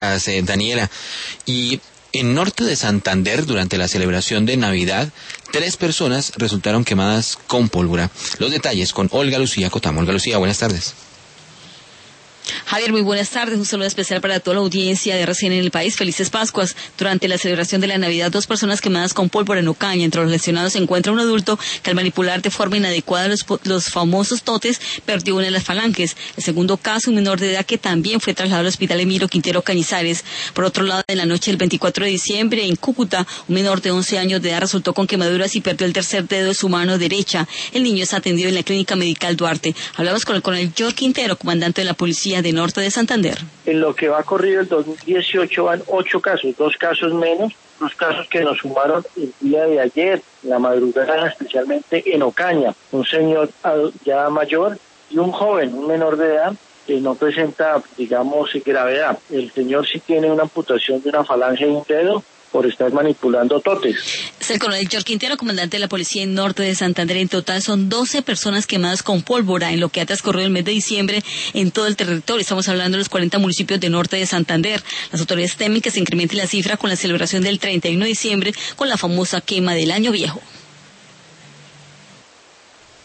Daniela. Y en norte de Santander, durante la celebración de Navidad, 3 personas resultaron quemadas con pólvora. Los detalles con Olga Lucía Cotamo. Olga Lucía, buenas tardes. Javier, muy buenas tardes. Un saludo especial para toda la audiencia de RCN en el país. Felices Pascuas. Durante la celebración de la Navidad, 2 personas quemadas con pólvora en Ocaña. Entre los lesionados se encuentra un adulto que al manipular de forma inadecuada los famosos totes perdió una de las falanges. El segundo caso, un menor de edad que también fue trasladado al hospital Emilio Quintero Cañizares. Por otro lado, en la noche del 24 de diciembre, en Cúcuta, un menor de 11 años de edad resultó con quemaduras y perdió el tercer dedo de su mano derecha. El niño es atendido en la Clínica Medical Duarte. Hablamos con el coronel George Quintero, comandante de la Policía de Norte de Santander. En lo que va corrido el 2018 van 8 casos, 2 casos menos, 2 casos que nos sumaron el día de ayer, la madrugada, especialmente en Ocaña, un señor ya mayor y un joven, un menor de edad, que no presenta, digamos, gravedad. El señor sí tiene una amputación de una falange y un dedo por estar manipulando totes. Es el coronel George Quintero, comandante de la Policía en Norte de Santander. En total son 12 personas quemadas con pólvora en lo que ha transcurrido el mes de diciembre en todo el territorio. Estamos hablando de los 40 municipios de Norte de Santander. Las autoridades temen que se incremente la cifra con la celebración del 31 de diciembre con la famosa quema del año viejo.